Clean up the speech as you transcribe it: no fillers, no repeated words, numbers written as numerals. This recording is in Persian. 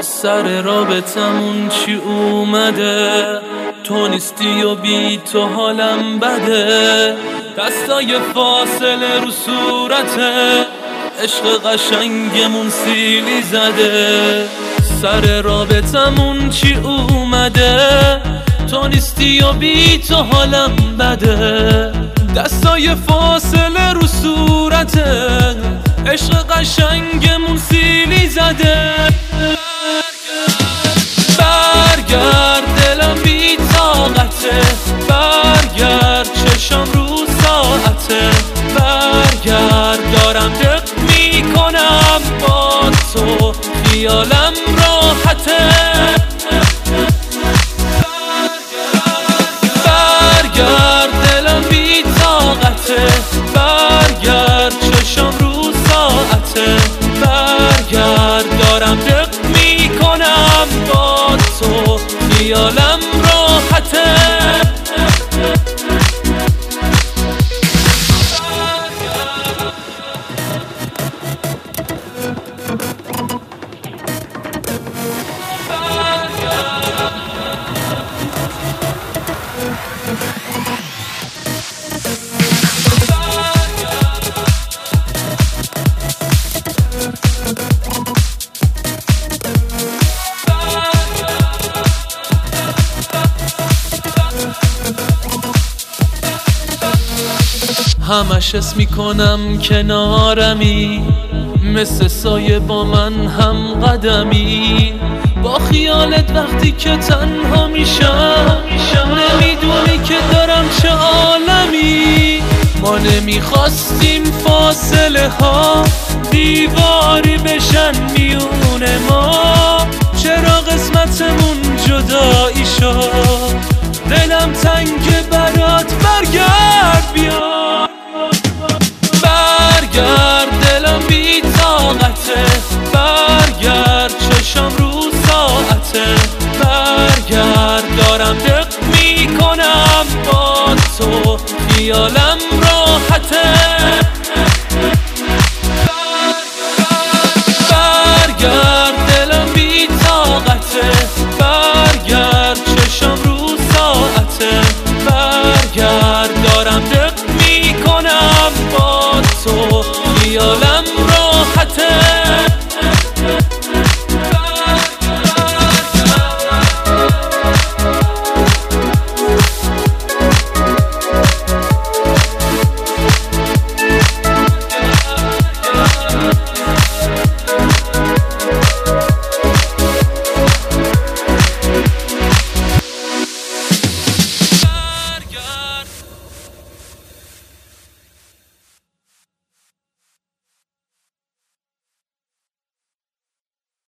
سر رابطمون چی اومده؟ تو نیستی و بی تو حالم بده. دستای فاصله رو صورته، عشق قشنگمون سیلی زده. سر رابطمون چی اومده؟ تو نیستی و بی تو حالم بده. دستای فاصله رو صورته، عشق قشنگمون سیلی زده. برگرد دلم بی طاقته، برگرد چشم رو ساعته، برگرد دارم دق میکنم با تو، خیالم راحته. برگرد دلم بی طاقته، برگرد چشم رو ساعته، برگرد دارم دق میکنم با تو، خیالم راحته. همش حس میکنم کنارمی، مثل سایه با من هم قدمی. با خیالت وقتی که تنها میشم، نمیدونی که دارم چه عالمی. ما نمیخواستیم فاصله ها دیواری بشن میون ما، چرا قسمتمون جدایی شد؟ دلم تنگ برات، برگرد بیا. برگرد دلم بی طاقته، برگرد چشم رو ساعته، برگرد دارم دق میکنم با تو، خیالم